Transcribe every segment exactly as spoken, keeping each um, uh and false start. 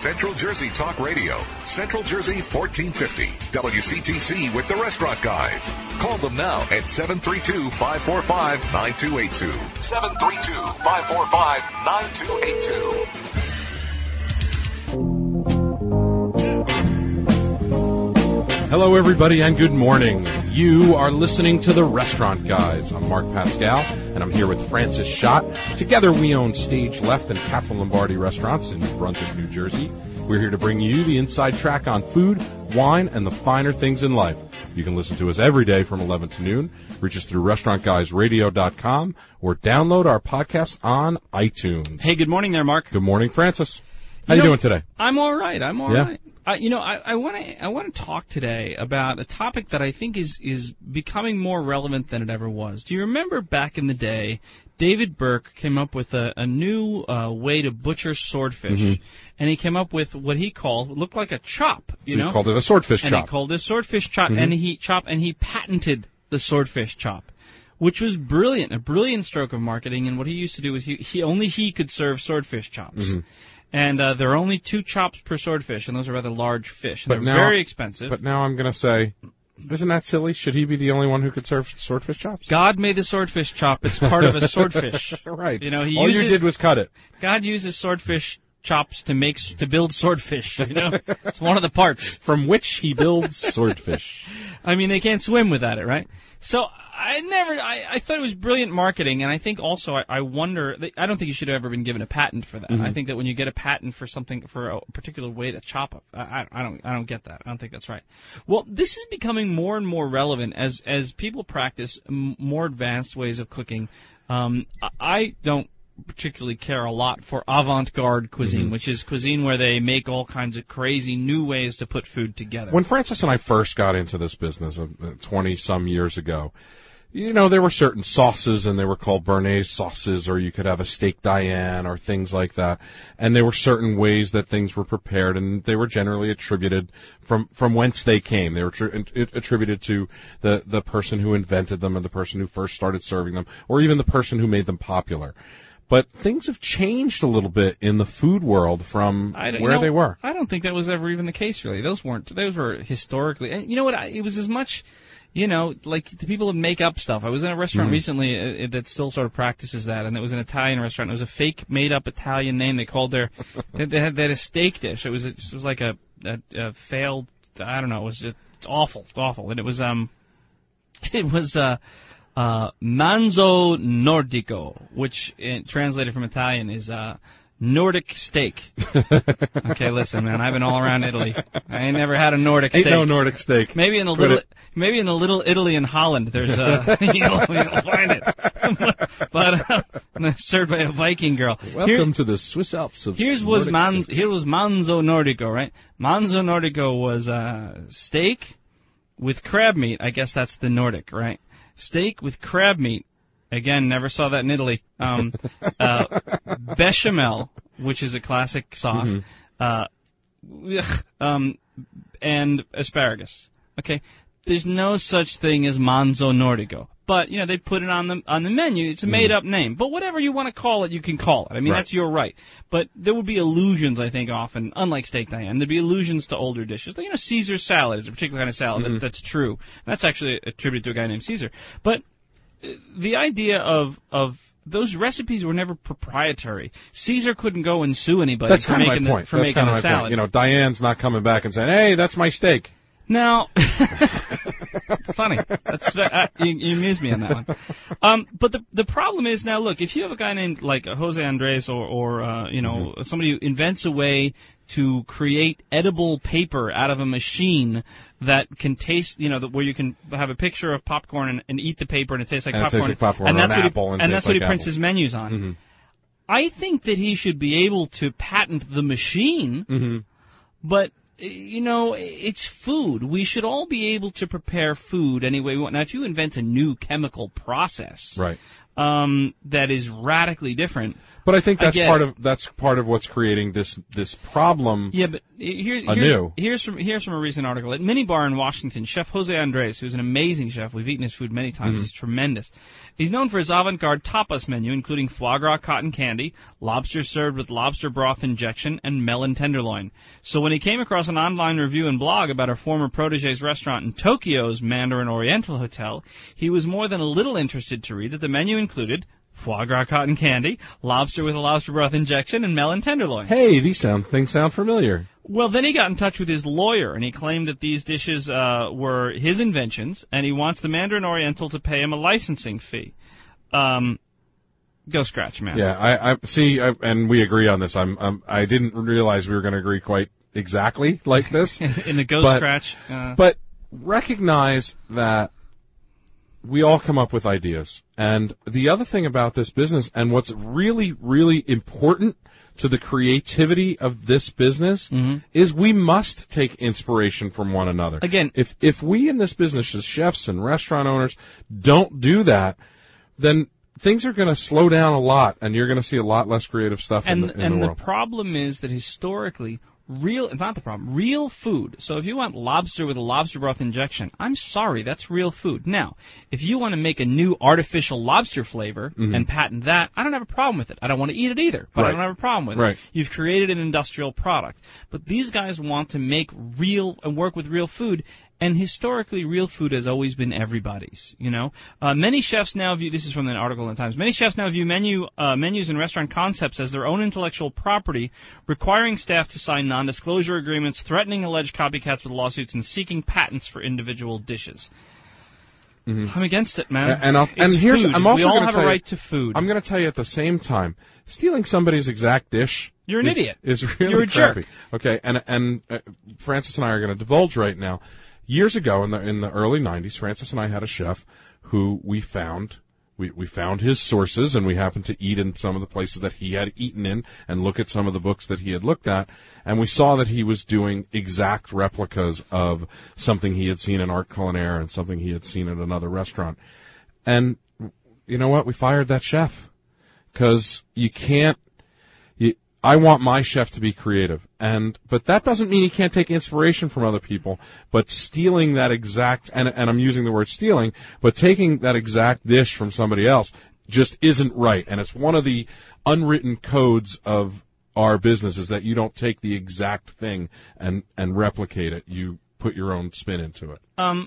Central Jersey Talk Radio. Central Jersey fourteen fifty. W C T C with the Restaurant Guys. Call them now at seven three two, five four five, nine two eight two. seven three two, five four five, nine two eight two. Hello, everybody, and good morning. You are listening to The Restaurant Guys. I'm Mark Pascal, and I'm here with Francis Schott. Together, we own Stage Left and Catherine Lombardi restaurants in Brunswick, New Jersey. We're here to bring you the inside track on food, wine, and the finer things in life. You can listen to us every day from eleven to noon. Reach us through restaurant guys radio dot com or download our podcast on iTunes. Hey, good morning there, Mark. Good morning, Francis. How you, you know, doing today? I'm all right. I'm all yeah. right. Uh, you know, I want to I want to talk today about a topic that I think is is becoming more relevant than it ever was. Do you remember back in the day, David Burke came up with a, a new uh, way to butcher swordfish, mm-hmm. and he came up with what he called what looked like a chop. You so know, he called it a swordfish and chop. And he called it a swordfish chop, mm-hmm. and he chop and he patented the swordfish chop, which was brilliant, a brilliant stroke of marketing. And what he used to do was he, he only he could serve swordfish chops. Mm-hmm. And uh, there are only two chops per swordfish, and those are rather large fish. And but they're now, very expensive. But now I'm going to say, isn't that silly? Should he be the only one who could serve swordfish chops? God made the swordfish chop. It's part of a swordfish. Right. You know, he All uses, you did was cut it. God uses swordfish chops to make to build swordfish. You know, it's one of the parts from which he builds swordfish. I mean, they can't swim without it, right? So I never, I, I thought it was brilliant marketing, and I think also, I, I wonder, I don't think you should have ever been given a patent for that. Mm-hmm. I think that when you get a patent for something, for a particular way to chop it, I, I don't, I don't get that. I don't think that's right. Well, this is becoming more and more relevant as, as people practice m- more advanced ways of cooking. Um, I don't particularly care a lot for avant-garde cuisine, mm-hmm. which is cuisine where they make all kinds of crazy new ways to put food together. When Francis and I first got into this business twenty-some years ago, you know, there were certain sauces, and they were called Béarnaise sauces, or you could have a steak Diane, or things like that. And there were certain ways that things were prepared, and they were generally attributed from, from whence they came. They were tr- attributed to the, the person who invented them, and the person who first started serving them, or even the person who made them popular. But things have changed a little bit in the food world from where you know, they were. I don't think that was ever even the case, really. Those weren't. Those were historically. And you know what? I, it was as much, you know, like the people that make up stuff. I was in a restaurant mm. recently uh, that still sort of practices that, and it was an Italian restaurant. It was a fake, made-up Italian name. They called their. they, they, had, they had a steak dish. It was it was like a, a, a failed. I don't know. It was just it's awful. It's awful. And it was um, it was uh. Uh, manzo nordico, which in, translated from Italian is uh, Nordic steak. Okay, listen, man, I've been all around Italy. I ain't never had a Nordic ain't steak. no Nordic steak. Maybe in the little, it. maybe in the little Italy in Holland, there's a you'll, you'll find it. But uh, served by a Viking girl. Welcome Here, to the Swiss Alps of here's Nordic was man, steaks. Here was manzo nordico, right? Manzo nordico was uh, steak with crab meat. I guess that's the Nordic, right? Steak with crab meat. Again, never saw that in Italy. Um, uh, bechamel, which is a classic sauce, mm-hmm. uh, um, and asparagus. Okay, there's no such thing as manzo nordico, but you know they put it on the on the menu. It's a made-up mm-hmm. name, but whatever you want to call it, you can call it. I mean, right. that's your right. But there would be allusions, I think, often, unlike steak Diane, there'd be allusions to older dishes. You know, Caesar salad is a particular kind of salad. Mm-hmm. That, that's true. That's actually attributed to a guy named Caesar. But uh, the idea of of those recipes were never proprietary. Caesar couldn't go and sue anybody that's for making my point. the, for that's making kind a of my salad. Point. You know, Diane's not coming back and saying, "Hey, that's my steak." Now, funny. That's uh, you, you amused me on that one. Um, but the the problem is now. Look, if you have a guy named like Jose Andres or or uh, you know mm-hmm. somebody who invents a way to create edible paper out of a machine that can taste, you know, the, where you can have a picture of popcorn and, and eat the paper and it tastes like and popcorn, it tastes like popcorn and or that's an what apple he, and, and that's like what he prints apple. his menus on. Mm-hmm. I think that he should be able to patent the machine, mm-hmm. but. You know, it's food. We should all be able to prepare food any way we want. Now, if you invent a new chemical process right. um, that is radically different, But I think that's I part of that's part of what's creating this this problem. Yeah, but here's anew. here's, here's from here's from a recent article at Mini Bar in Washington. Chef Jose Andres, who's an amazing chef, we've eaten his food many times. Mm-hmm. He's tremendous. He's known for his avant-garde tapas menu, including foie gras cotton candy, lobster served with lobster broth injection, and melon tenderloin. So when he came across an online review and blog about a former protege's restaurant in Tokyo's Mandarin Oriental Hotel, he was more than a little interested to read that the menu included foie gras cotton candy, lobster with a lobster broth injection, and melon tenderloin. Hey, these sound things sound familiar. Well, then he got in touch with his lawyer, and he claimed that these dishes uh, were his inventions, and he wants the Mandarin Oriental to pay him a licensing fee. Um, go scratch, man. Yeah, I, I see, I, and we agree on this. I'm, I'm I didn't realize we were going to agree quite exactly like this. In the go but, scratch. Uh, but recognize that we all come up with ideas. And the other thing about this business, and what's really, really important to the creativity of this business, mm-hmm. is we must take inspiration from one another. Again, if if we in this business as chefs and restaurant owners don't do that, then things are going to slow down a lot, and you're going to see a lot less creative stuff and, in the, in and the world. And the problem is that historically, real, it's not the problem, real food. So if you want lobster with a lobster broth injection, I'm sorry, that's real food. Now, if you want to make a new artificial lobster flavor mm-hmm. and patent that, I don't have a problem with it. I don't want to eat it either, but right. I don't have a problem with right. it. You've created an industrial product. But these guys want to make real and work with real food. And historically, real food has always been everybody's. You know, uh, many chefs now view. This is from an article in the Times. Many chefs now view menu uh, menus and restaurant concepts as their own intellectual property, requiring staff to sign non-disclosure agreements, threatening alleged copycats with lawsuits, and seeking patents for individual dishes. Mm-hmm. I'm against it, man. And, I'll, and here's food. I'm also we all gonna have tell a right you, to food. I'm going to tell you at the same time, stealing somebody's exact dish. You're an is, idiot. Is really You're a crappy. jerk. Okay, and and uh, Francis and I are going to divulge right now. Years ago, in the in the early nineties, Francis and I had a chef who we found we we found his sources, and we happened to eat in some of the places that he had eaten in, and look at some of the books that he had looked at, and we saw that he was doing exact replicas of something he had seen in Art Culinaire and something he had seen at another restaurant. And you know what? We fired that chef because you can't. You, I want my chef to be creative, and but that doesn't mean he can't take inspiration from other people. But stealing that exact, and, and I'm using the word stealing, but taking that exact dish from somebody else just isn't right. And it's one of the unwritten codes of our business is that you don't take the exact thing and, and replicate it. You put your own spin into it. Um.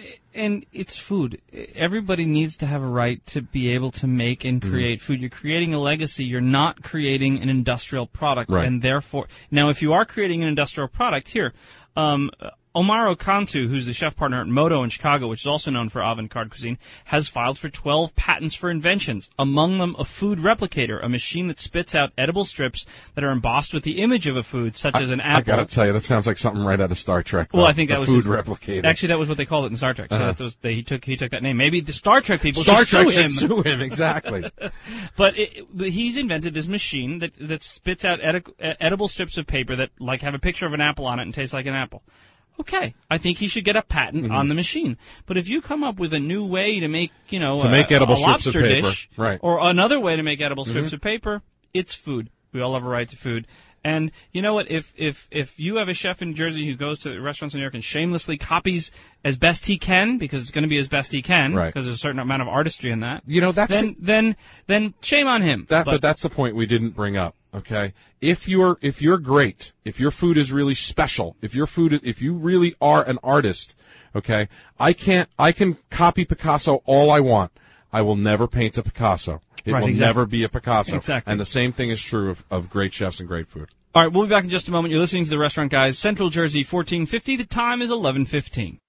And it's food. Everybody needs to have a right to be able to make and create mm-hmm. food. You're creating a legacy. You're not creating an industrial product. Right. And therefore, now if you are creating an industrial product, here, um, Omar Okantu, who's the chef partner at Moto in Chicago, which is also known for avant-garde cuisine, has filed for twelve patents for inventions, among them a food replicator, a machine that spits out edible strips that are embossed with the image of a food, such I, as an apple. I gotta tell you, that sounds like something right out of Star Trek. Well, though. I think that a was food his, replicator. Actually, that was what they called it in Star Trek. So uh-huh. that was, they, he took he took that name. Maybe the Star Trek people Star should Trek sue him. should sue him, exactly. But it, he's invented this machine that that spits out edi- edible strips of paper that like have a picture of an apple on it and taste like an apple. Okay, I think he should get a patent mm-hmm. on the machine. But if you come up with a new way to make, you know, to a, make edible a strips lobster of paper, dish, right. or another way to make edible strips mm-hmm. of paper, it's food. We all have a right to food. And you know what? If if if you have a chef in Jersey who goes to restaurants in New York and shamelessly copies as best he can, because it's going to be as best he can, right. because there's a certain amount of artistry in that. You know, that's then the, then then shame on him. That, but, but that's the point we didn't bring up. Okay, if you're if you're great, if your food is really special, if your food if you really are an artist, okay, I can't I can copy Picasso all I want. I will never paint a Picasso. It right, will exactly. never be a Picasso. Exactly. And the same thing is true of, of great chefs and great food. All right, we'll be back in just a moment. You're listening to the Restaurant Guys, Central Jersey, fourteen fifty. The time is eleven fifteen.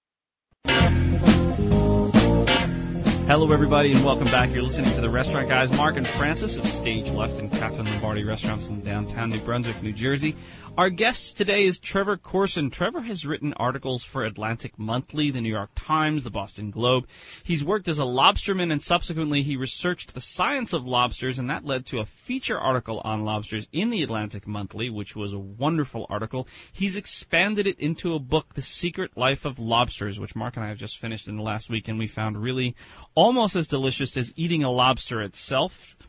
Hello, everybody, and welcome back. You're listening to the Restaurant Guys, Mark and Francis of Stage Left and Cafe Lombardi Restaurants in downtown New Brunswick, New Jersey. Our guest today is Trevor Corson. Trevor has written articles for Atlantic Monthly, the New York Times, the Boston Globe. He's worked as a lobsterman, and subsequently he researched the science of lobsters, and that led to a feature article on lobsters in the Atlantic Monthly, which was a wonderful article. He's expanded it into a book, The Secret Life of Lobsters, which Mark and I have just finished in the last week, and we found really almost as delicious as eating a lobster itself.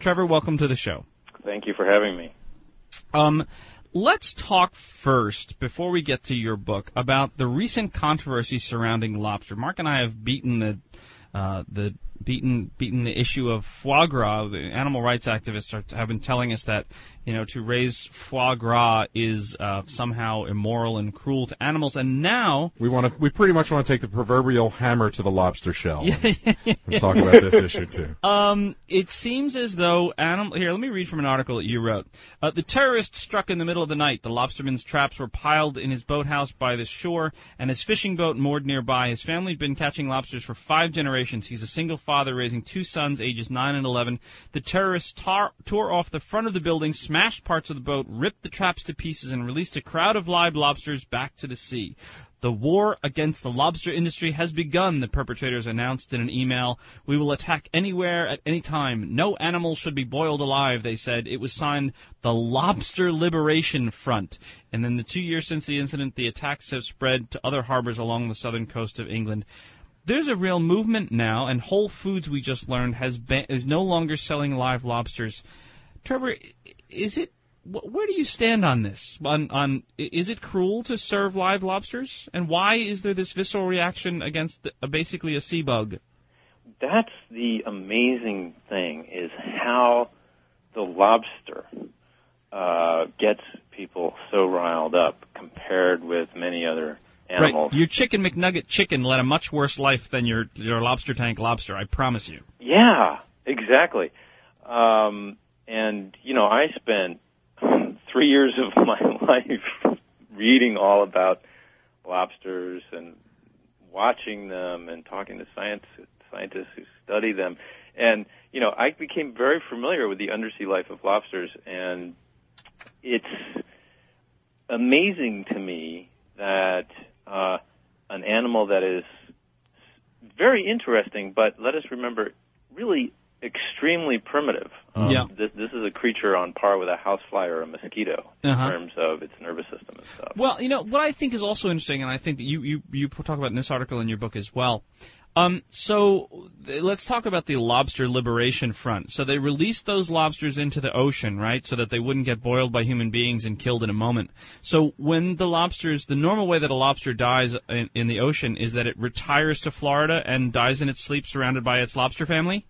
Trevor, welcome to the show. Thank you for having me. Um, let's talk first, before we get to your book, about the recent controversy surrounding lobster. Mark and I have beaten the uh, the beaten beaten the issue of foie gras. The animal rights activists are, have been telling us that, you know, to raise foie gras is uh, somehow immoral and cruel to animals. And now we want to we pretty much want to take the proverbial hammer to the lobster shell yeah, yeah, yeah. and talk about this issue too. Um, it seems as though animal. Here, let me read from an article that you wrote. Uh, the terrorist struck in the middle of the night. The lobsterman's traps were piled in his boathouse by the shore, and his fishing boat moored nearby. His family's been catching lobsters for five generations. He's a single father raising two sons, ages nine and eleven. The terrorists tar- tore off the front of the building, smashed parts of the boat, ripped the traps to pieces, and released a crowd of live lobsters back to the sea. The war against the lobster industry has begun, the perpetrators announced in an email. We will attack anywhere at any time. No animal should be boiled alive, they said. It was signed the Lobster Liberation Front. And in the two years since the incident, the attacks have spread to other harbors along the southern coast of England. There's a real movement now, and Whole Foods, we just learned, has been, is no longer selling live lobsters. Trevor, is it? Where do you stand on this? On, on is it cruel to serve live lobsters, and why is there this visceral reaction against a, basically a sea bug? That's the amazing thing, is how the lobster uh, gets people so riled up compared with many other animals. Right. Your Chicken McNugget chicken led a much worse life than your your lobster tank lobster, I promise you. Yeah, exactly. Um, and, you know, I spent three years of my life reading all about lobsters and watching them and talking to science, scientists who study them. And, you know, I became very familiar with the undersea life of lobsters, and it's amazing to me that uh, an animal that is very interesting, but let us remember, really extremely primitive. Um, yeah. This, this is a creature on par with a housefly or a mosquito in uh-huh. terms of its nervous system and stuff. Well, you know, what I think is also interesting, and I think that you, you, you talk about in this article in your book as well. Um, so th- let's talk about the Lobster Liberation Front. So they released those lobsters into the ocean, right, so that they wouldn't get boiled by human beings and killed in a moment. So when the lobsters, the normal way that a lobster dies in, in the ocean is that it retires to Florida and dies in its sleep surrounded by its lobster family?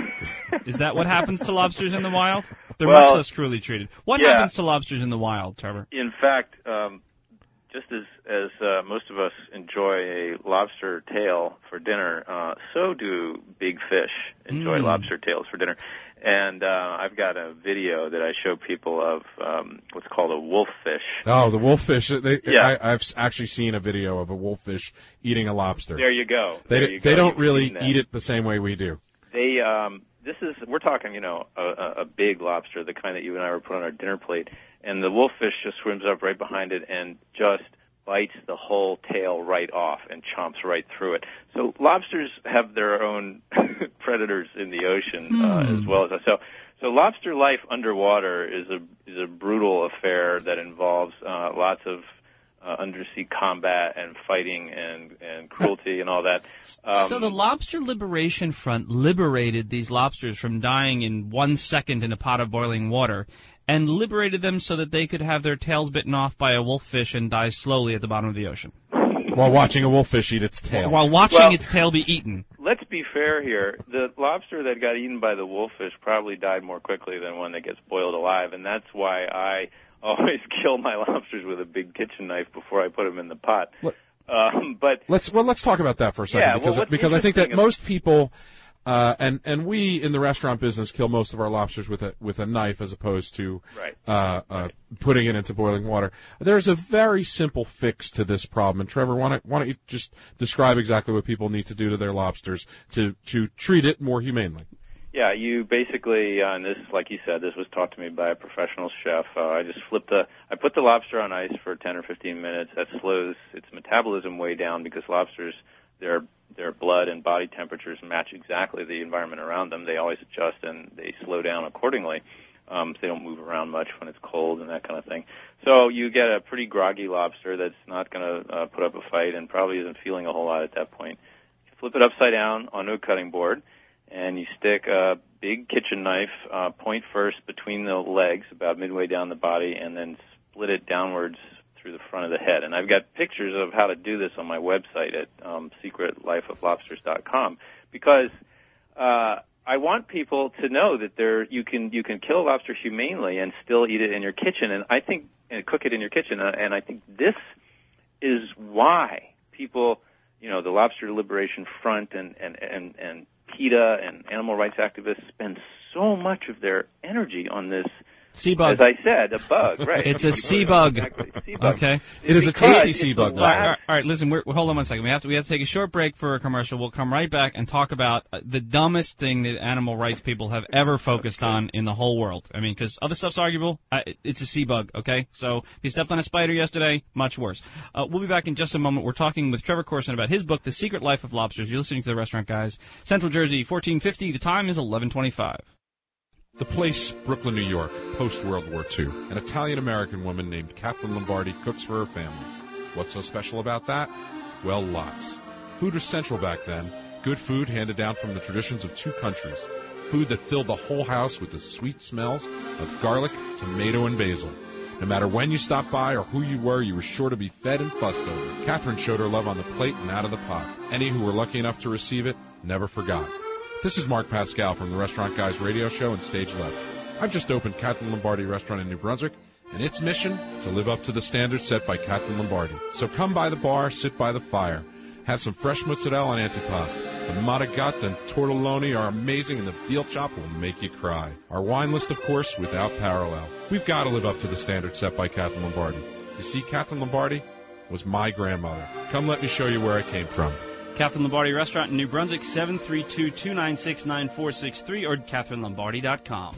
Is that what happens to lobsters in the wild? They're well, much less cruelly treated. What yeah. happens to lobsters in the wild, Trevor? In fact, um, just as, as uh, most of us enjoy a lobster tail for dinner, uh, so do big fish enjoy mm. lobster tails for dinner. And uh, I've got a video that I show people of um, what's called a wolffish. Oh, the wolffish. They, yeah. I, I've actually seen a video of a wolffish eating a lobster. There you go. They, there you they go. don't You've really eat it the same way we do. They, um, this is, we're talking, you know, a, a big lobster, the kind that you and I were put on our dinner plate, and the wolffish just swims up right behind it and just bites the whole tail right off and chomps right through it. So lobsters have their own predators in the ocean hmm. uh, as well as us. So, so lobster life underwater is a is a brutal affair that involves uh, lots of Uh, undersea combat and fighting and, and cruelty and all that. Um, so the Lobster Liberation Front liberated these lobsters from dying in one second in a pot of boiling water and liberated them so that they could have their tails bitten off by a wolffish and die slowly at the bottom of the ocean. While watching a wolffish eat its tail. While watching well, its tail be eaten. Let's be fair here. The lobster that got eaten by the wolffish probably died more quickly than one that gets boiled alive, and that's why I always kill my lobsters with a big kitchen knife before I put them in the pot. What? Um, but let's well, let's talk about that for a second, yeah, because well, because I think that most people, uh, and and we in the restaurant business kill most of our lobsters with a with a knife as opposed to right. uh, uh, right. putting it into boiling water. There's a very simple fix to this problem, and Trevor, why don't, why don't you just describe exactly what people need to do to their lobsters to to treat it more humanely? Yeah, you basically, uh, and this, like you said, this was taught to me by a professional chef. Uh, I just flip the, I put the lobster on ice for ten or fifteen minutes. That slows its metabolism way down because lobsters, their their blood and body temperatures match exactly the environment around them. They always adjust and they slow down accordingly. Um, so they don't move around much when it's cold and that kind of thing. So you get a pretty groggy lobster that's not going to uh, put up a fight and probably isn't feeling a whole lot at that point. You flip it upside down onto a cutting board. and you stick a big kitchen knife, uh, point first between the legs, about midway down the body, and then split it downwards through the front of the head. And I've got pictures of how to do this on my website at um, secret life of lobsters dot com, because uh, I want people to know that there you can you can kill a lobster humanely and still eat it in your kitchen, and I think and cook it in your kitchen. Uh, and I think this is why people, you know, the Lobster Liberation Front and and and, and PETA and animal rights activists spend so much of their energy on this. Sea bug. As I said, a bug, right? It's a sea bug. Exactly, sea bug. Okay. It is a tasty sea bug. All right, all right, all right, listen, we're, hold on one second. We have to we have to take a short break for a commercial. We'll come right back and talk about uh, the dumbest thing that animal rights people have ever focused on in the whole world. I mean, because other stuff's arguable. Uh, it's a sea bug, okay? So if you stepped on a spider yesterday, much worse. Uh, we'll be back in just a moment. We're talking with Trevor Corson about his book, The Secret Life of Lobsters. You're listening to The Restaurant Guys. Central Jersey, fourteen fifty. The time is eleven twenty-five. The place, Brooklyn, New York, post-World War Two. An Italian-American woman named Kathleen Lombardi cooks for her family. What's so special about that? Well, lots. Food was central back then. Good food handed down from the traditions of two countries. Food that filled the whole house with the sweet smells of garlic, tomato, and basil. No matter when you stopped by or who you were, you were sure to be fed and fussed over. Catherine showed her love on the plate and out of the pot. Any who were lucky enough to receive it never forgot. This is Mark Pascal from the Restaurant Guys radio show and Stage Left. I've just opened Kathleen Lombardi Restaurant in New Brunswick, and its mission, to live up to the standards set by Kathleen Lombardi. So come by the bar, sit by the fire. Have some fresh mozzarella and antipasto. The matagat and tortelloni are amazing, and the veal chop will make you cry. Our wine list, of course, without parallel. We've got to live up to the standards set by Kathleen Lombardi. You see, Kathleen Lombardi was my grandmother. Come let me show you where I came from. Kathleen Lombardi Restaurant in New Brunswick, seven three two, two nine six, nine four six three or Catherine Lombardi dot com.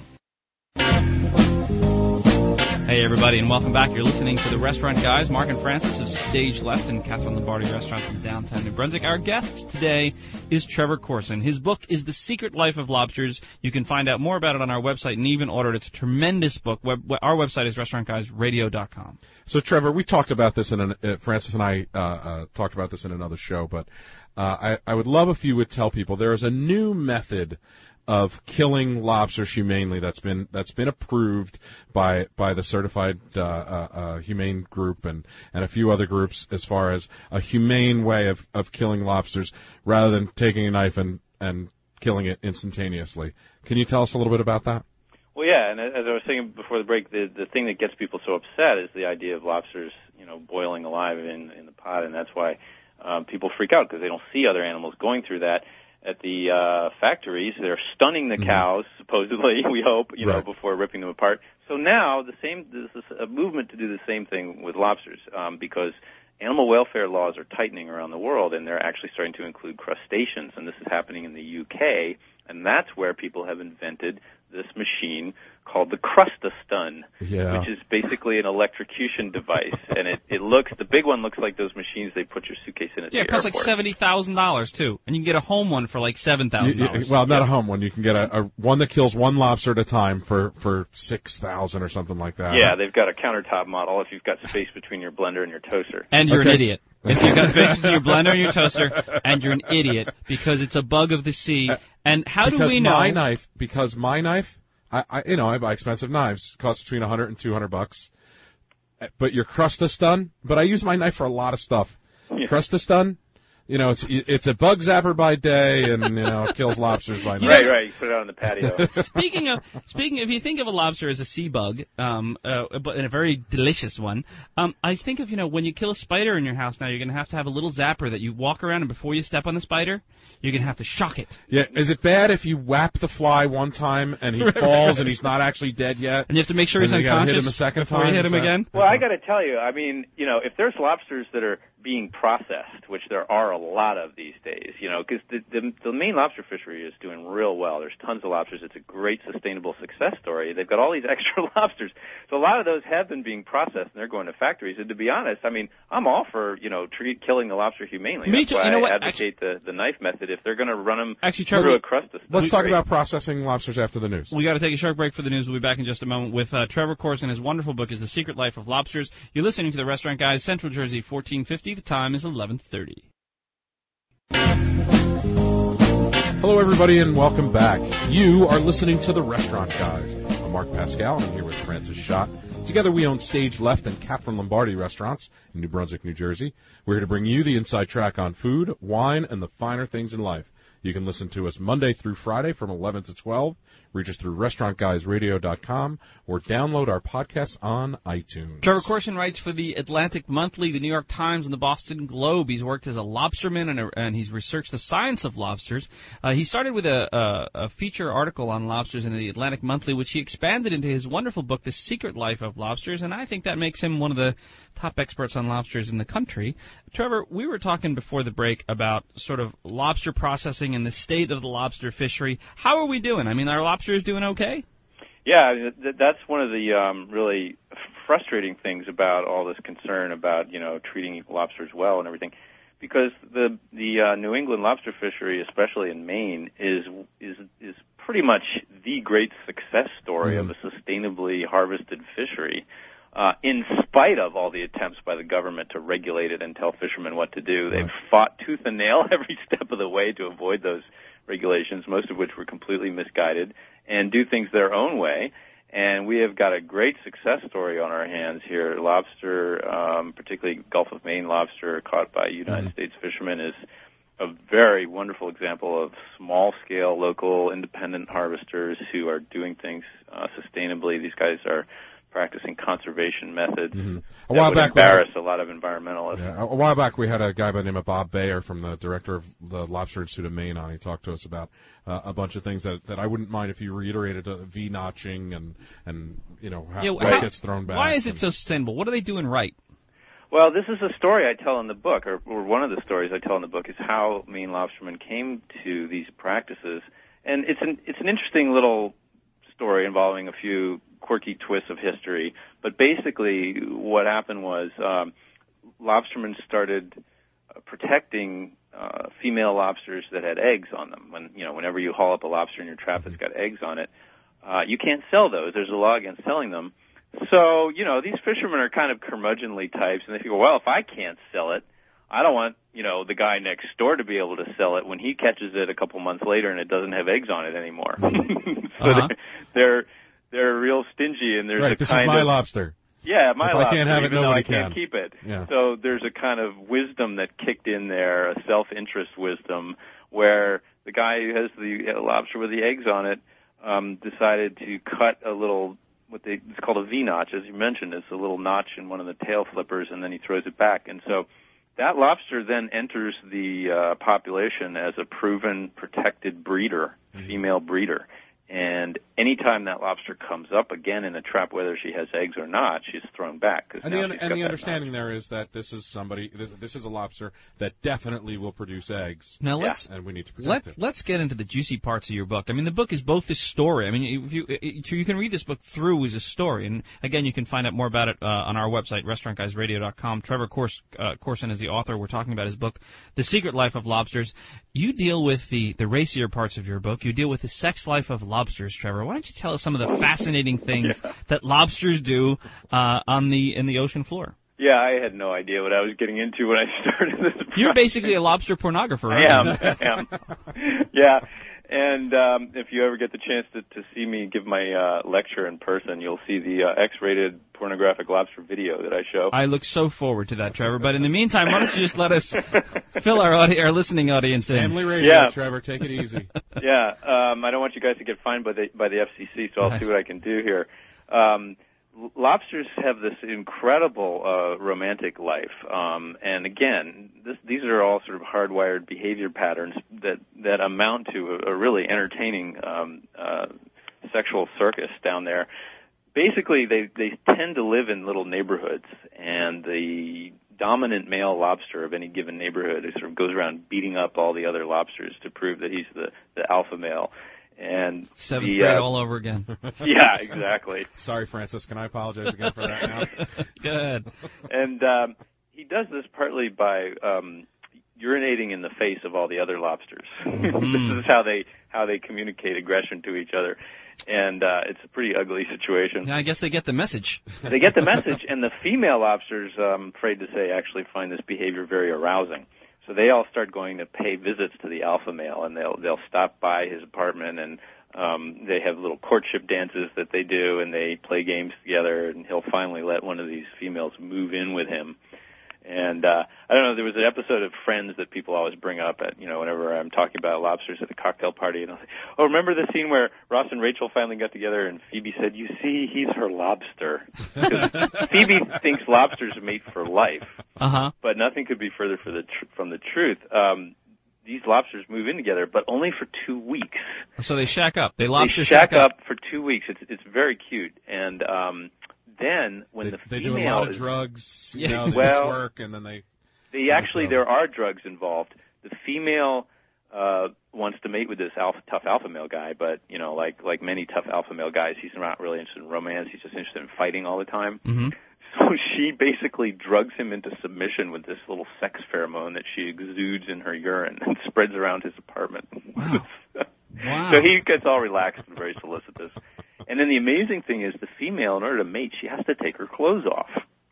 Hey, everybody, and welcome back. You're listening to The Restaurant Guys. Mark and Francis of Stage Left and Catherine Lombardi Restaurants in downtown New Brunswick. Our guest today is Trevor Corson. His book is The Secret Life of Lobsters. You can find out more about it on our website and even order it. It's a tremendous book. Web, our website is restaurant guys radio dot com. So, Trevor, we talked about this, in an, uh, Francis and I uh, uh, talked about this in another show, but uh, I, I would love if you would tell people there is a new method of killing lobsters humanely that's been that's been approved by by the certified uh, uh, uh, humane group and, and a few other groups as far as a humane way of, of killing lobsters rather than taking a knife and, and killing it instantaneously. Can you tell us a little bit about that? Well, yeah, and as I was saying before the break, the the thing that gets people so upset is the idea of lobsters, you know, boiling alive in in the pot, and that's why um, people freak out because they don't see other animals going through that. At the uh, factories, they're stunning the cows, mm-hmm. supposedly, we hope, you right. know, before ripping them apart. So now the same, there's a movement to do the same thing with lobsters um, because animal welfare laws are tightening around the world, and they're actually starting to include crustaceans, and this is happening in the U K, and that's where people have invented this machine called the Crustastun, yeah. which is basically an electrocution device, and it, it looks, the big one looks like those machines they put your suitcase in at yeah, the it costs airport. like seventy thousand dollars, too, and you can get a home one for like seven thousand dollars. Well, not a home one. You can get a, a one that kills one lobster at a time for, for six thousand dollars or something like that. Yeah, they've got a countertop model if you've got space between your blender and your toaster. And you're okay. an idiot. If you've got space between your blender and your toaster, and you're an idiot because it's a bug of the sea. And how because do we know? My knife, because my knife, I, I, you know, I buy expensive knives. It costs between one hundred and two hundred bucks. But your Crustastun, but I use my knife for a lot of stuff. Yeah. Crustastun, you know, it's it's a bug zapper by day, and you know, it kills lobsters by night. Right, right. You put it out on the patio. Speaking of speaking, if you think of a lobster as a sea bug, um, uh, but a very delicious one, um, I think of you know when you kill a spider in your house now, you're going to have to have a little zapper that you walk around, and before you step on the spider, you're going to have to shock it. Yeah, is it bad if you whap the fly one time and he falls and he's not actually dead yet? And you have to make sure he's and unconscious hit him a second before time? you hit him that, again? Well, I got to tell you, I mean, you know, if there's lobsters that are being processed, which there are a lot of these days, you know, because the, the, the main lobster fishery is doing real well. There's tons of lobsters. It's a great sustainable success story. They've got all these extra lobsters. So a lot of those have been being processed, and they're going to factories. And to be honest, I mean, I'm all for, you know, treat, killing the lobster humanely. Me That's too. why You know I what? advocate Actually, the, the knife method. If they're going to run them Actually, through Trevor, a Crustastun. Let's talk great. about processing lobsters after the news. We got to take a short break for the news. We'll be back in just a moment with uh, Trevor Corson. His wonderful book is The Secret Life of Lobsters. You're listening to The Restaurant Guys, Central Jersey, fourteen fifty. The time is eleven thirty. Hello, everybody, and welcome back. You are listening to The Restaurant Guys. I'm Mark Pascal, and I'm here with Francis Schott. Together, we own Stage Left and Catherine Lombardi restaurants in New Brunswick, New Jersey. We're here to bring you the inside track on food, wine, and the finer things in life. You can listen to us Monday through Friday from eleven to twelve. Reach us through restaurant guys radio dot com or download our podcasts on iTunes. Trevor Corson writes for the Atlantic Monthly, the New York Times, and the Boston Globe. He's worked as a lobsterman, and, a, and he's researched the science of lobsters. Uh, he started with a, a, a feature article on lobsters in the Atlantic Monthly, which he expanded into his wonderful book, The Secret Life of Lobsters, and I think that makes him one of the top experts on lobsters in the country. Trevor, we were talking before the break about sort of lobster processing and the state of the lobster fishery. How are we doing? I mean, are lobsters doing okay? Yeah, that's one of the um, really frustrating things about all this concern about, you know, treating lobsters well and everything, because the the uh, New England lobster fishery, especially in Maine, is is is pretty much the great success story mm. of a sustainably harvested fishery. Uh, in spite of all the attempts by the government to regulate it and tell fishermen what to do, they've fought tooth and nail every step of the way to avoid those regulations, most of which were completely misguided, and do things their own way. And we have got a great success story on our hands here. Lobster, um, particularly Gulf of Maine lobster caught by United mm-hmm. States fishermen, is a very wonderful example of small-scale, local, independent harvesters who are doing things uh, sustainably. These guys are practicing conservation methods mm-hmm. a that while would back embarrass had, a lot of environmentalists. Yeah, a while back we had a guy by the name of Bob Bayer from the director of the Lobster Institute of Maine on. He talked to us about uh, a bunch of things that, that I wouldn't mind if you reiterated, uh, V-notching and, and you know, how, yeah, how how, it gets thrown back. Why is it and, so sustainable? What are they doing right? Well, this is a story I tell in the book, or, or one of the stories I tell in the book, is how Maine lobstermen came to these practices. And it's an, it's an interesting little story involving a few quirky twists of history, but basically what happened was um, lobstermen started uh, protecting uh, female lobsters that had eggs on them. When you know, whenever you haul up a lobster in your trap that's got eggs on it, uh, you can't sell those. There's a law against selling them. So you know, these fishermen are kind of curmudgeonly types, and they figure, well, if I can't sell it, I don't want, you know, the guy next door to be able to sell it when he catches it a couple months later and it doesn't have eggs on it anymore. so uh-huh. they're, they're they're real stingy, and there's right, a this kind is my of lobster. Yeah, my if lobster. I can't have it, even nobody though I can't can. keep it. Yeah. So there's a kind of wisdom that kicked in there, a self-interest wisdom, where the guy who has the lobster with the eggs on it um, decided to cut a little, what they it's called a V-notch, as you mentioned. It's a little notch in one of the tail flippers, and then he throws it back. And so that lobster then enters the uh, population as a proven protected breeder, mm-hmm. female breeder. And anytime that lobster comes up again in a trap, whether she has eggs or not, she's thrown back. And the, un- and the understanding notch. There is that this is somebody, this, this is a lobster that definitely will produce eggs. Now let's, and we need to protect let, it. Let's get into the juicy parts of your book. I mean, the book is both a story. I mean, if you it, you can read this book through as a story. And again, you can find out more about it uh, on our website, restaurant guys radio dot com. Trevor Cors- uh, Corson is the author. We're talking about his book, The Secret Life of Lobsters. You deal with the, the racier parts of your book. You deal with the sex life of lobsters, Trevor. Why don't you tell us some of the fascinating things yeah. that lobsters do uh, on the in the ocean floor? Yeah, I had no idea what I was getting into when I started this project. You're basically a lobster pornographer, I right? am, I am. Yeah, and um, if you ever get the chance to, to see me give my uh, lecture in person, you'll see the uh, X-rated pornographic lobster video that I show. I look so forward to that, Trevor. But in the meantime, why don't you just let us fill our audi- our listening audience in? Family radio, yeah. Trevor. Take it easy. Yeah, um, I don't want you guys to get fined by the by the F C C, so I'll right. see what I can do here. Um, lobsters have this incredible uh, romantic life, um, and again, this, these are all sort of hardwired behavior patterns that that amount to a, a really entertaining um, uh, sexual circus down there. Basically, they they tend to live in little neighborhoods, and the dominant male lobster of any given neighborhood sort of goes around beating up all the other lobsters to prove that he's the, the alpha male. And Seventh the, grade uh, all over again. Yeah, exactly. Sorry, Francis. Can I apologize again for that now? Good. And um, he does this partly by um, urinating in the face of all the other lobsters. Mm. This is how they how they communicate aggression to each other. And uh, it's a pretty ugly situation. Yeah, I guess they get the message. They get the message, and the female lobsters, I'm afraid to say, actually find this behavior very arousing. So they all start going to pay visits to the alpha male, and they'll they'll stop by his apartment, and um, they have little courtship dances that they do, and they play games together, and he'll finally let one of these females move in with him. And uh, I don't know, there was an episode of Friends that people always bring up at, you know, whenever I'm talking about lobsters at a cocktail party. And I'll say, oh, remember the scene where Ross and Rachel finally got together and Phoebe said, you see, he's her lobster. Because Phoebe thinks lobsters mate for life. Uh-huh. But nothing could be further for the tr- from the truth. Um, these lobsters move in together, but only for two weeks. So they shack up. They lobster they shack, shack up. up for two weeks. It's it's very cute. And um then when they, the they female do a lot of is, drugs, you Yeah. know, they well, just work, and then they. They actually, there are drugs involved. The female uh, wants to mate with this alpha, tough alpha male guy, but you know, like like many tough alpha male guys, he's not really interested in romance. He's just interested in fighting all the time. Mm-hmm. So she basically drugs him into submission with this little sex pheromone that she exudes in her urine and spreads around his apartment. Wow. Wow. So he gets all relaxed and very solicitous. And then the amazing thing is the female, in order to mate, she has to take her clothes off.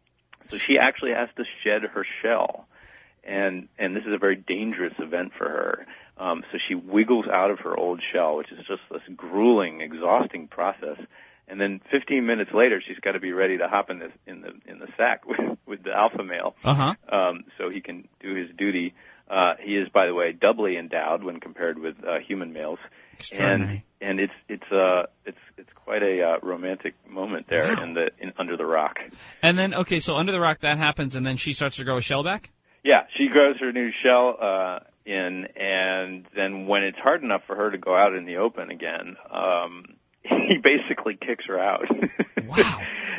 So she actually has to shed her shell. And and this is a very dangerous event for her. Um, so she wiggles out of her old shell, which is just this grueling, exhausting process. And then fifteen minutes later, she's got to be ready to hop in the in the in the sack with, with the alpha male, uh-huh. um, so he can do his duty. Uh, he is, by the way, doubly endowed when compared with uh, human males. Extraordinary. And and it's it's uh it's it's quite a uh, romantic moment there Wow. in the in Under the Rock. And then, okay, so Under the Rock, that happens, and then she starts to grow a shell back? Yeah, she grows her new shell uh, in, and then when it's hard enough for her to go out in the open again, um, he basically kicks her out. Wow.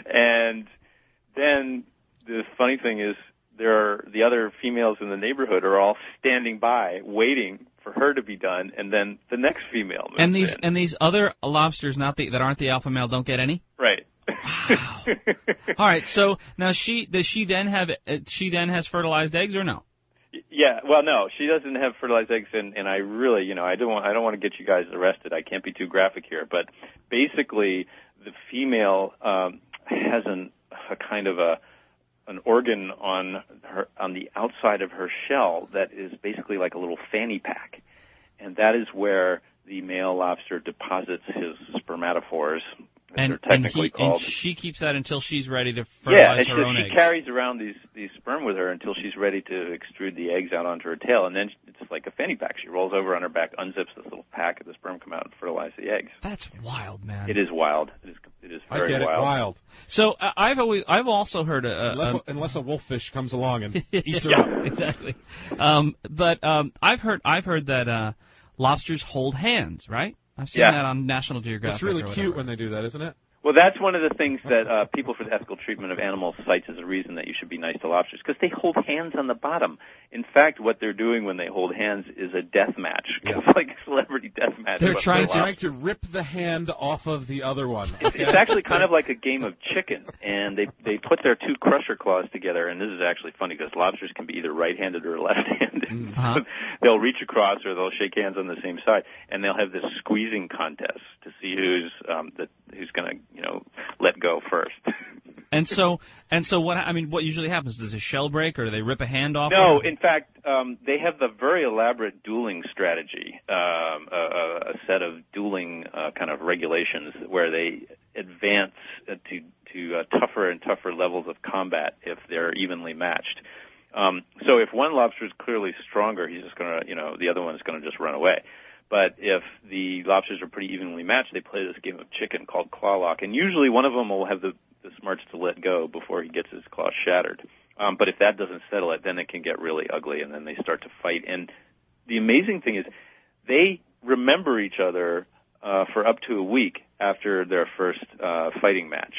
And then the funny thing is, there are the other females in the neighborhood are all standing by, waiting for her to be done, and then the next female moves And these in. and these other lobsters, not the that aren't the alpha male, don't get any? Right. Wow. All right. So now she does she then have uh, she then has fertilized eggs or no? Yeah, well, no, she doesn't have fertilized eggs, and, and I really, you know, I don't want, I don't want to get you guys arrested. I can't be too graphic here, but basically, the female um, has an, a kind of a an organ on her on the outside of her shell that is basically like a little fanny pack, and that is where the male lobster deposits his spermatophores. And, they're technically and, he, called. and she keeps that until she's ready to Yeah, fertilize and her she, own she eggs. carries around these these sperm with her until she's ready to extrude the eggs out onto her tail, and then it's like a fanny pack. She rolls over on her back, unzips this little pack, and the sperm come out and fertilize the eggs. That's wild, man. It is wild. It is it is I very get it, wild. wild. So uh, I've always I've also heard a, a, Unless, a unless a wolffish comes along and eats her yeah, up. exactly. Um, but um, I've heard I've heard that uh, lobsters hold hands, right? I've seen Yeah. that on National Geographic. It's really or cute whatever. when they do that, isn't it? Well, that's one of the things that uh, people for the ethical treatment of animals cites as a reason that you should be nice to lobsters, because they hold hands on the bottom. In fact, what they're doing when they hold hands is a death match. It's like a celebrity death match. They're but trying for to- Trying to rip the hand off of the other one. It's, it's actually kind of like a game of chicken, and they they put their two crusher claws together, and this is actually funny because lobsters can be either right-handed or left-handed. Uh-huh. They'll reach across or they'll shake hands on the same side, and they'll have this squeezing contest to see who's um, the, who's going to you know let go first. And so and so what I mean, what usually happens? Does a shell break or do they rip a hand off? No, Or- in fact, um, they have the very elaborate dueling strategy, um, a, a set of dueling uh, kind of regulations where they advance uh, to to uh, tougher and tougher levels of combat if they're evenly matched. Um, so if one lobster is clearly stronger, he's just going to, you know, the other one is going to just run away. But if the lobsters are pretty evenly matched, they play this game of chicken called claw lock, and usually one of them will have the, the smarts to let go before he gets his claw shattered. Um, but if that doesn't settle it, then it can get really ugly, and then they start to fight. And the amazing thing is they remember each other uh, for up to a week after their first uh, fighting match.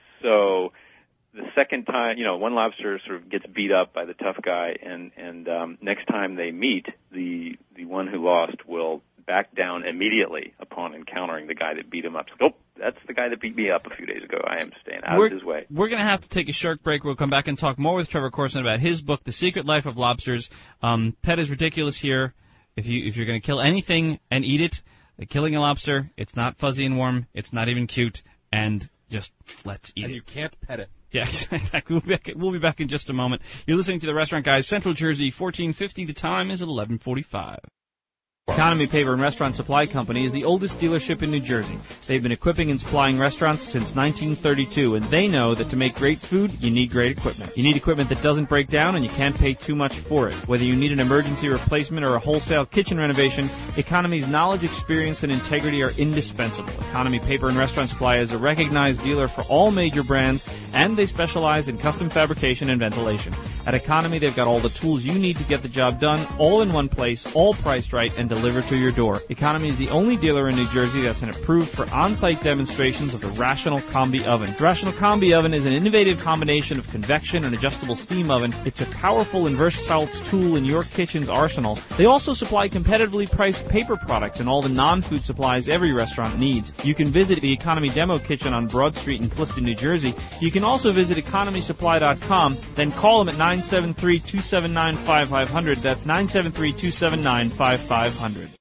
So the second time, you know, one lobster sort of gets beat up by the tough guy, and and um, next time they meet, the the one who lost will back down immediately upon encountering the guy that beat him up. So, oh, that's the guy that beat me up a few days ago. I am staying out we're, of his way. We're going to have to take a short break. We'll come back and talk more with Trevor Corson about his book, The Secret Life of Lobsters. Um, Pet is ridiculous here. If you if you're going to kill anything and eat it, uh, killing a lobster, it's not fuzzy and warm. It's not even cute, and just let's eat And it. you can't pet it. Yeah, exactly. We'll be, back, we'll be back in just a moment. You're listening to the Restaurant Guys, Central Jersey, fourteen fifty. The time is eleven forty-five. Economy Paper and Restaurant Supply Company is the oldest dealership in New Jersey. They've been equipping and supplying restaurants since nineteen thirty-two, and they know that to make great food, you need great equipment. You need equipment that doesn't break down, and you can't pay too much for it. Whether you need an emergency replacement or a wholesale kitchen renovation, Economy's knowledge, experience, and integrity are indispensable. Economy Paper and Restaurant Supply is a recognized dealer for all major brands, and they specialize in custom fabrication and ventilation. At Economy, they've got all the tools you need to get the job done, all in one place, all priced right, and delivered to your door. Economy is the only dealer in New Jersey that's been approved for on-site demonstrations of the Rational Combi Oven. The Rational Combi Oven is an innovative combination of convection and adjustable steam oven. It's a powerful and versatile tool in your kitchen's arsenal. They also supply competitively priced paper products and all the non-food supplies every restaurant needs. You can visit the Economy Demo Kitchen on Broad Street in Clifton, New Jersey. You can also visit economy supply dot com, then call them at nine seven three, two seven nine, five five zero zero. That's nine seven three, two seven nine, five five zero zero.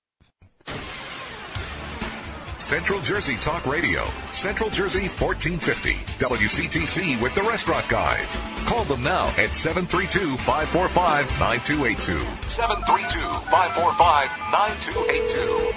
Central Jersey Talk Radio. Central Jersey fourteen fifty. W C T C with the Restaurant Guys. Call them now at seven three two, five four five, nine two eight two. seven three two, five four five, nine two eight two.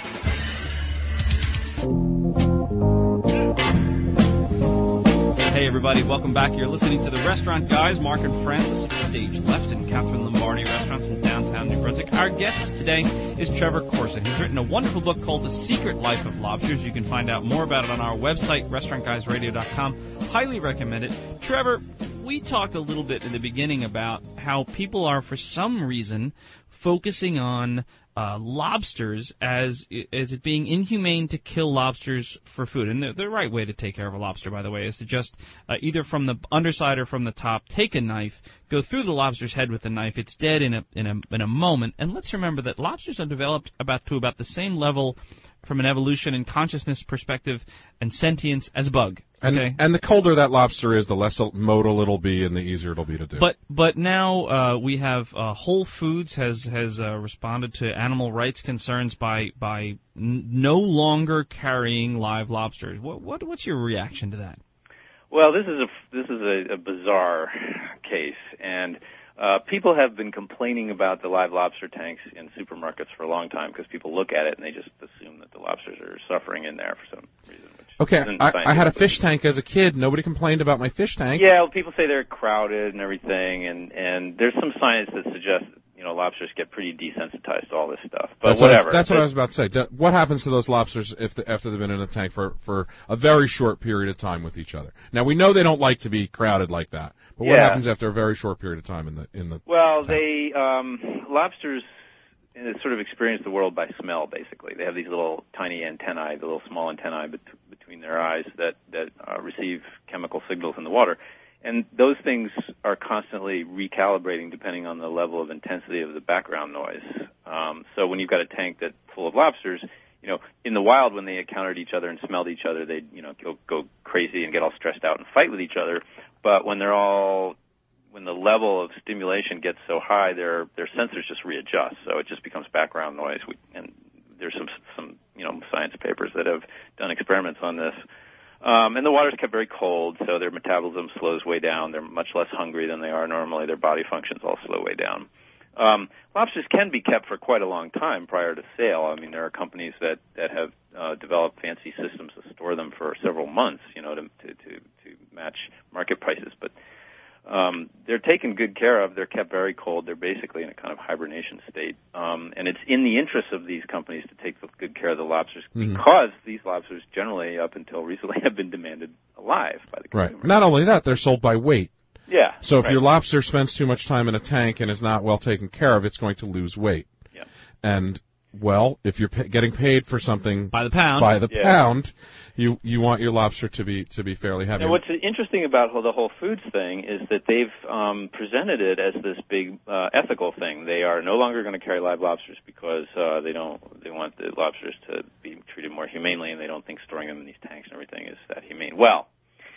Hey everybody, welcome back. You're listening to the Restaurant Guys, Mark and Francis, stage left in Catherine Lombardi Restaurants in downtown New Brunswick. Our guest today is Trevor Corson. He's written a wonderful book called The Secret Life of Lobsters. You can find out more about it on our website, restaurant guys radio dot com. Highly recommend it. Trevor, we talked a little bit in the beginning about how people are, for some reason, focusing on uh, lobsters as as it being inhumane to kill lobsters for food. And the, the right way to take care of a lobster, by the way, is to just uh, either from the underside or from the top, take a knife, go through the lobster's head with the knife. It's dead in a in a in a moment. And let's remember that lobsters are developed about to about the same level from an evolution and consciousness perspective and sentience as a bug. And, okay? and the colder that lobster is, the less modal it'll be, and the easier it'll be to do. But but now uh, we have uh, Whole Foods has has uh, responded to animal rights concerns by by n- no longer carrying live lobsters. What what what's your reaction to that? Well, this is a this is a, a bizarre case, and uh, people have been complaining about the live lobster tanks in supermarkets for a long time because people look at it and they just assume that the lobsters are suffering in there for some reason. Okay, I, I had a fish tank as a kid. Nobody complained about my fish tank. Yeah, well, people say they're crowded and everything, and and there's some science that suggests you know lobsters get pretty desensitized to all this stuff. But that's whatever. What I was, that's what I was about to say. Do, what happens to those lobsters if the, after they've been in a tank for for a very short period of time with each other? Now we know they don't like to be crowded like that, but what yeah. happens after a very short period of time in the in the? Well, tank? they um, lobsters uh, sort of experience the world by smell. Basically, they have these little tiny antennae, the little small antennae bet- between their eyes that that uh, receive chemical signals in the water, and those things are constantly recalibrating depending on the level of intensity of the background noise. Um, so when you've got a tank that's full of lobsters, you know, in the wild when they encountered each other and smelled each other, they'd you know go, go crazy and get all stressed out and fight with each other. But when they're all when the level of stimulation gets so high, their their sensors just readjust, so it just becomes background noise. We, and there's some some you know science papers that have done experiments on this. Um, and the water's kept very cold, so their metabolism slows way down. They're much less hungry than they are normally. Their body functions all slow way down. Um, lobsters can be kept for quite a long time prior to sale. I mean, there are companies that that have uh, developed fancy systems to store them for several months, you know, to to to, to match market prices, but. Um, they're taken good care of. They're kept very cold. They're basically in a kind of hibernation state. Um, and it's in the interest of these companies to take good care of the lobsters mm-hmm. because these lobsters generally, up until recently, have been demanded alive by the consumer. Right. Not only that, they're sold by weight. Yeah. So if right. your lobster spends too much time in a tank and is not well taken care of, it's going to lose weight. Yeah. And, well, if you're pa- getting paid for something by the pound, by the yeah. pound, you you want your lobster to be to be fairly heavy. Now, what's interesting about the Whole Foods thing is that they've um, presented it as this big uh, ethical thing. They are no longer going to carry live lobsters because uh, they don't they want the lobsters to be treated more humanely, and they don't think storing them in these tanks and everything is that humane. Well,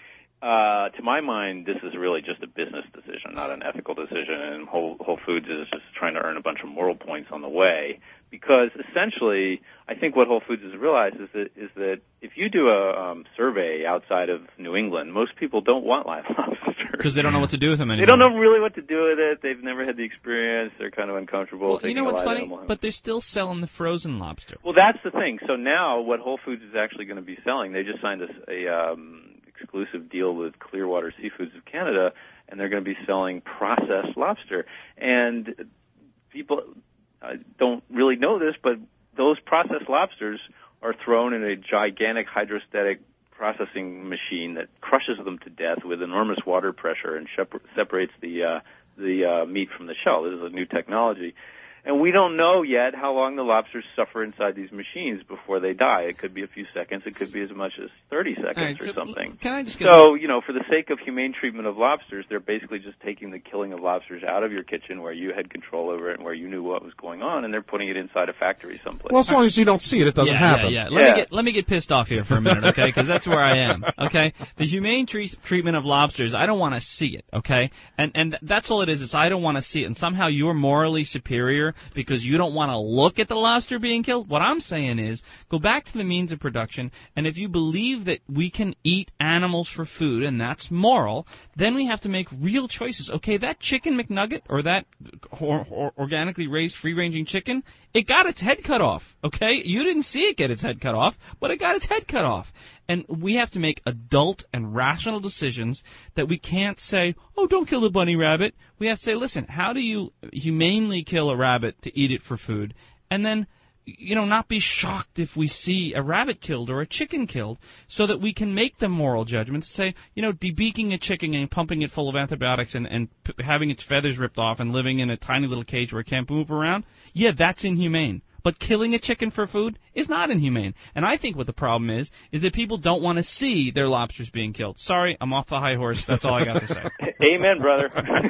Uh, to my mind, this is really just a business decision, not an ethical decision, and Whole, Whole Foods is just trying to earn a bunch of moral points on the way. Because essentially, I think what Whole Foods has realized is that is that if you do a um, survey outside of New England, most people don't want live lobster because they don't know what to do with them anymore. They don't know really what to do with it. They've never had the experience. They're kind of uncomfortable. Well, you know what's funny? But they're still selling the frozen lobster. Well, that's the thing. So now, what Whole Foods is actually going to be selling, they just signed a, a um, exclusive deal with Clearwater Seafoods of Canada, and they're going to be selling processed lobster. And people uh, don't really know this, but those processed lobsters are thrown in a gigantic hydrostatic processing machine that crushes them to death with enormous water pressure and shep- separates the uh, the uh, meat from the shell. This is a new technology. And we don't know yet how long the lobsters suffer inside these machines before they die. It could be a few seconds. It could be as much as thirty seconds right, or so something. Can I just get so, you know, for the sake of humane treatment of lobsters, they're basically just taking the killing of lobsters out of your kitchen where you had control over it and where you knew what was going on, and they're putting it inside a factory someplace. Well, as long as you don't see it, it doesn't yeah, happen. Yeah, yeah. Let yeah. me get let me get pissed off here for a minute, okay? Because that's where I am. Okay, the humane tre- treatment of lobsters, I don't want to see it. Okay, and and that's all it is. It's I don't want to see it, and somehow you're morally superior because you don't want to look at the lobster being killed. What I'm saying is, go back to the means of production, and if you believe that we can eat animals for food, and that's moral, then we have to make real choices. Okay, that chicken McNugget or that or, or organically raised free-ranging chicken, it got its head cut off. Okay, you didn't see it get its head cut off, but it got its head cut off. And we have to make adult and rational decisions that we can't say, oh, don't kill the bunny rabbit. We have to say, listen, how do you humanely kill a rabbit to eat it for food? And then, you know, not be shocked if we see a rabbit killed or a chicken killed, so that we can make the moral judgment to say, you know, debeaking a chicken and pumping it full of antibiotics and, and p- having its feathers ripped off and living in a tiny little cage where it can't move around, yeah, that's inhumane. But killing a chicken for food is not inhumane. And I think what the problem is, is that people don't want to see their lobsters being killed. Sorry, I'm off the high horse. That's all I got to say. Amen, brother.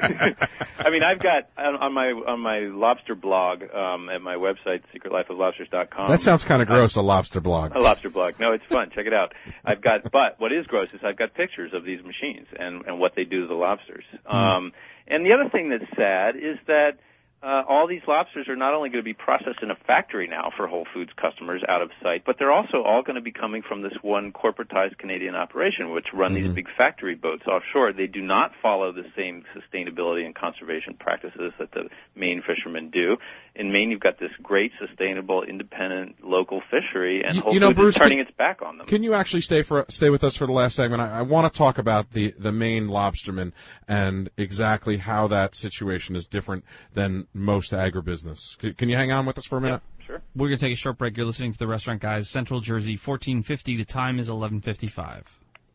I mean, I've got, on my on my lobster blog um, at my website, secret life of lobsters dot com. That sounds kind of gross, a lobster blog. A lobster blog. No, it's fun. Check it out. I've got, but what is gross is I've got pictures of these machines and, and what they do to the lobsters. Mm. Um, and the other thing that's sad is that Uh, all these lobsters are not only going to be processed in a factory now for Whole Foods customers out of sight, but they're also all going to be coming from this one corporatized Canadian operation, which run mm-hmm. these big factory boats offshore. They do not follow the same sustainability and conservation practices that the Maine fishermen do. In Maine, you've got this great, sustainable, independent, local fishery, and you, Whole you know, Foods Bruce, is turning can, its back on them. Can you actually stay for stay with us for the last segment? I, I want to talk about the, the Maine lobstermen and exactly how that situation is different than most agribusiness. Can, can you hang on with us for a minute? Yep, sure. We're going to take a short break. You're listening to The Restaurant Guys, Central Jersey, fourteen fifty. The time is eleven fifty-five.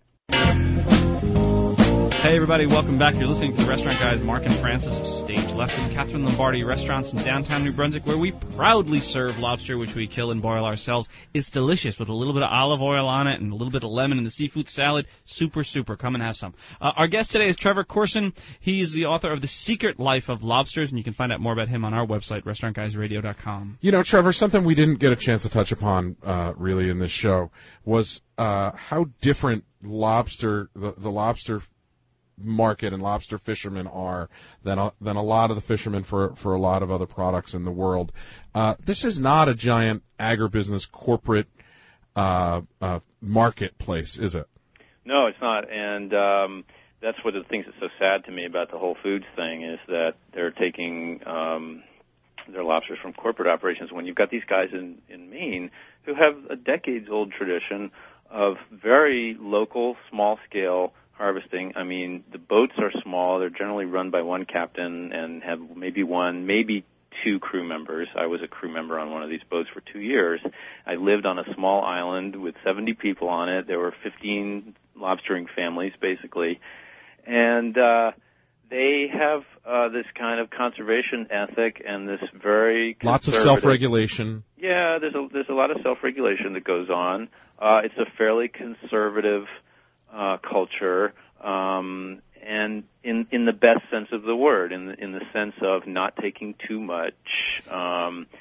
Hey, everybody. Welcome back. You're listening to The Restaurant Guys. Mark and Francis of Stage Left and Catherine Lombardi Restaurants in downtown New Brunswick, where we proudly serve lobster, which we kill and boil ourselves. It's delicious with a little bit of olive oil on it and a little bit of lemon in the seafood salad. Super, super. Come and have some. Uh, our guest today is Trevor Corson. He is the author of The Secret Life of Lobsters, and you can find out more about him on our website, restaurant guys radio dot com. You know, Trevor, something we didn't get a chance to touch upon uh, really in this show was uh, how different lobster, the, the lobster market and lobster fishermen are than a, than a lot of the fishermen for for a lot of other products in the world. Uh, this is not a giant agribusiness corporate uh, uh, marketplace, is it? No, it's not, and um, that's one of the things that's so sad to me about the Whole Foods thing is that they're taking um, their lobsters from corporate operations when you've got these guys in, in Maine who have a decades-old tradition of very local, small-scale harvesting. I mean, the boats are small. They're generally run by one captain and have maybe one, maybe two crew members. I was a crew member on one of these boats for two years. I lived on a small island with seventy people on it. There were fifteen lobstering families, basically. And uh, they have uh, this kind of conservation ethic and this very lots of self-regulation. Yeah, there's a, there's a lot of self-regulation that goes on. Uh, it's a fairly conservative Uh, culture, um, and in in the best sense of the word, in the, in the sense of not taking too much, um,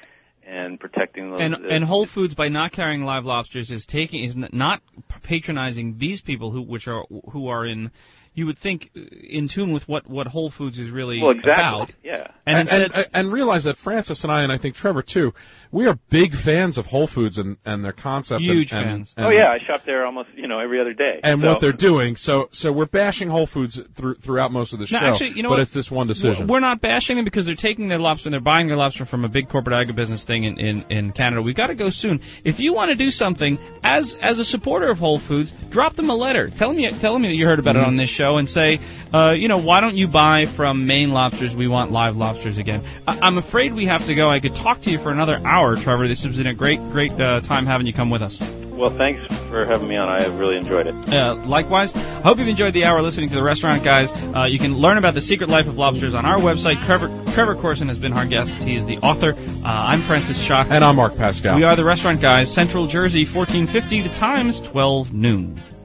and protecting those. And uh, and Whole Foods, by not carrying live lobsters, is taking is n- not patronizing these people who which are who are in. You would think in tune with what, what Whole Foods is really well, exactly. about. Yeah. And, And, instead, and, and realize that Francis and I, and I think Trevor too, we are big fans of Whole Foods and, and their concept. Huge and, fans. And, oh yeah, I shop there almost you know every other day. And so. what they're doing. So so we're bashing Whole Foods through, throughout most of the No, show. actually, you know but what? it's this one decision. We're not bashing them because they're taking their lobster and they're buying their lobster from a big corporate agribusiness thing in, in, in Canada. We've got to go soon. If you want to do something as as a supporter of Whole Foods, drop them a letter. Tell them you, tell them that you heard about Mm-hmm. it on this show and say, uh, you know, why don't you buy from Maine Lobsters? We want live lobsters again. I, I'm afraid we have to go. I could talk to you for another hour, Trevor. This has been a great, great uh, time having you come with us. Well, thanks for having me on. I really enjoyed it. Uh, likewise, hope you've enjoyed the hour listening to the Restaurant Guys. Uh, you can learn about the secret life of lobsters on our website. Trevor, Trevor Corson has been our guest. He is the author. Uh, I'm Francis Schock. And I'm Mark Pascal. We are the Restaurant Guys, Central Jersey, fourteen fifty. The time's twelve noon.